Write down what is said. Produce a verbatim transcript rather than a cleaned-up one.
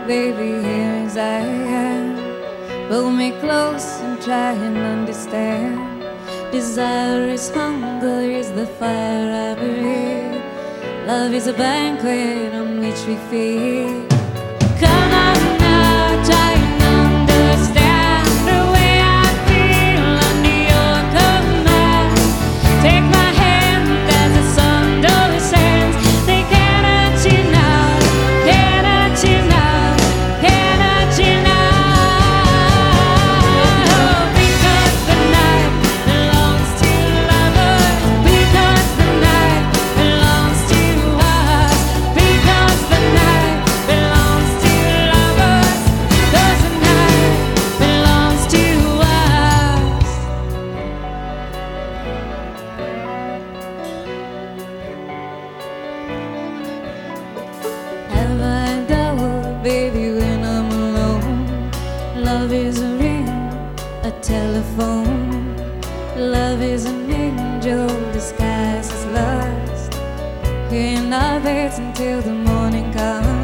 baby, here as I am. Pull me close and try and understand. Desire is hunger, is the fire I breathe. Love is a banquet on which we feed. Come on now, try and understand the way I feel under your command. Take my hand as the sun descends. They cannot you now, cannot you now, cannot you now. Because the night belongs to lovers. Because the night belongs to us. Because the night belongs to lovers. Because the night belongs to us. Have I doubt, baby, when I'm alone? Love is a ring, a telephone. Love is an angel disguised as lust. We're in our beds until the morning comes.